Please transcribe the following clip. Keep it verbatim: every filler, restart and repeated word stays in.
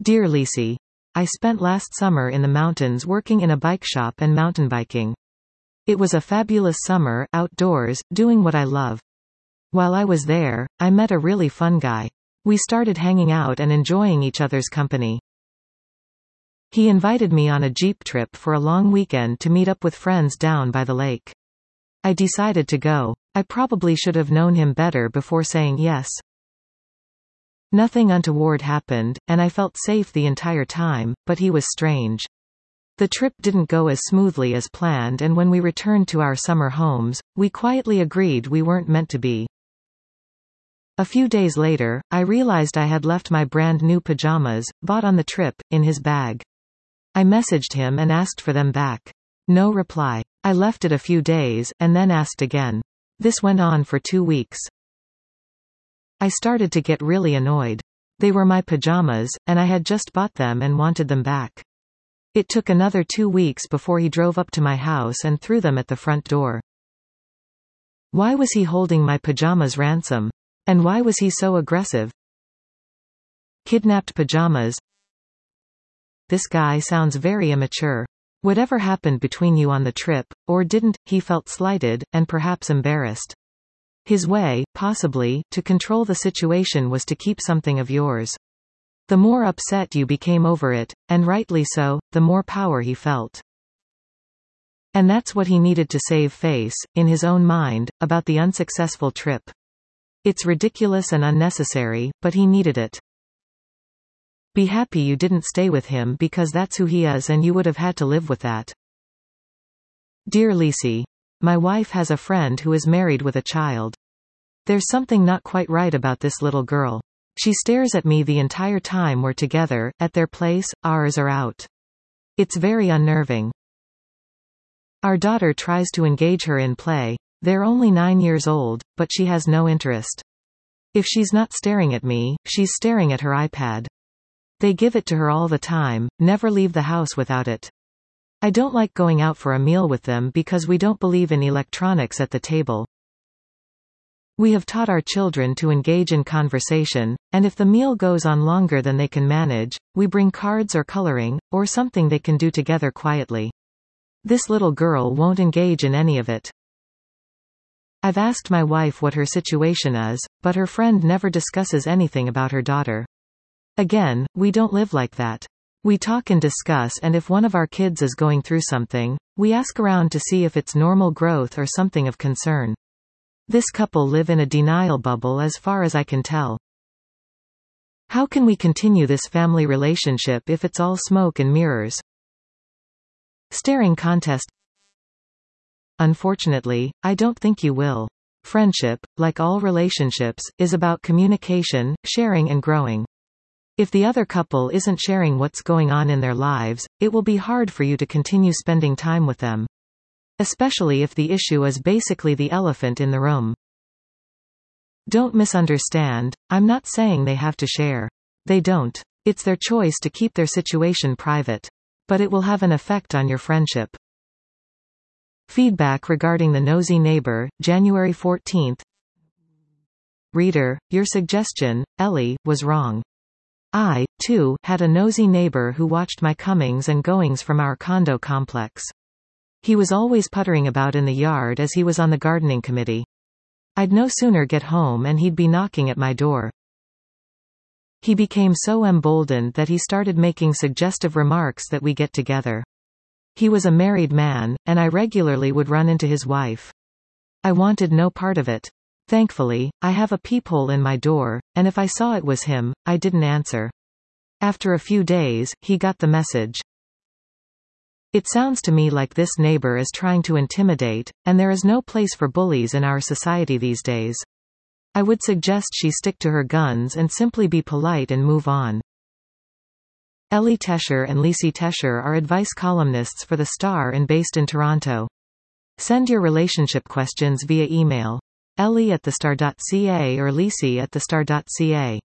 Dear Lisi, I spent last summer in the mountains working in a bike shop and mountain biking. It was a fabulous summer, outdoors, doing what I love. While I was there, I met a really fun guy. We started hanging out and enjoying each other's company. He invited me on a Jeep trip for a long weekend to meet up with friends down by the lake. I decided to go. I probably should have known him better before saying yes. Nothing untoward happened, and I felt safe the entire time, but he was strange. The trip didn't go as smoothly as planned, and when we returned to our summer homes, we quietly agreed we weren't meant to be. A few days later, I realized I had left my brand new pajamas, bought on the trip, in his bag. I messaged him and asked for them back. No reply. I left it a few days, and then asked again. This went on for two weeks. I started to get really annoyed. They were my pajamas, and I had just bought them and wanted them back. It took another two weeks before he drove up to my house and threw them at the front door. Why was he holding my pajamas ransom? And why was he so aggressive? Kidnapped pajamas? This guy sounds very immature. Whatever happened between you on the trip, or didn't, he felt slighted, and perhaps embarrassed. His way, possibly, to control the situation was to keep something of yours. The more upset you became over it, and rightly so, the more power he felt. And that's what he needed to save face, in his own mind, about the unsuccessful trip. It's ridiculous and unnecessary, but he needed it. Be happy you didn't stay with him because that's who he is and you would have had to live with that. Dear Lisi, my wife has a friend who is married with a child. There's something not quite right about this little girl. She stares at me the entire time we're together, at their place, ours or out. It's very unnerving. Our daughter tries to engage her in play. They're only nine years old, but she has no interest. If she's not staring at me, she's staring at her iPad. They give it to her all the time, never leave the house without it. I don't like going out for a meal with them because we don't believe in electronics at the table. We have taught our children to engage in conversation, and if the meal goes on longer than they can manage, we bring cards or coloring, or something they can do together quietly. This little girl won't engage in any of it. I've asked my wife what her situation is, but her friend never discusses anything about her daughter. Again, we don't live like that. We talk and discuss, and if one of our kids is going through something, we ask around to see if it's normal growth or something of concern. This couple live in a denial bubble as far as I can tell. How can we continue this family relationship if it's all smoke and mirrors? Staring contest. Unfortunately, I don't think you will. Friendship, like all relationships, is about communication, sharing and growing. If the other couple isn't sharing what's going on in their lives, it will be hard for you to continue spending time with them. Especially if the issue is basically the elephant in the room. Don't misunderstand, I'm not saying they have to share. They don't. It's their choice to keep their situation private. But it will have an effect on your friendship. Feedback regarding the nosy neighbor, January fourteenth. Reader, your suggestion, Ellie, was wrong. I, too, had a nosy neighbor who watched my comings and goings from our condo complex. He was always puttering about in the yard as he was on the gardening committee. I'd no sooner get home and he'd be knocking at my door. He became so emboldened that he started making suggestive remarks that we get together. He was a married man, and I regularly would run into his wife. I wanted no part of it. Thankfully, I have a peephole in my door, and if I saw it was him, I didn't answer. After a few days, he got the message. It sounds to me like this neighbor is trying to intimidate, and there is no place for bullies in our society these days. I would suggest she stick to her guns and simply be polite and move on. Ellie Tesher and Lisi Tesher are advice columnists for The Star and based in Toronto. Send your relationship questions via email. Ellie at the star dot c a or Lisi at the star dot c a.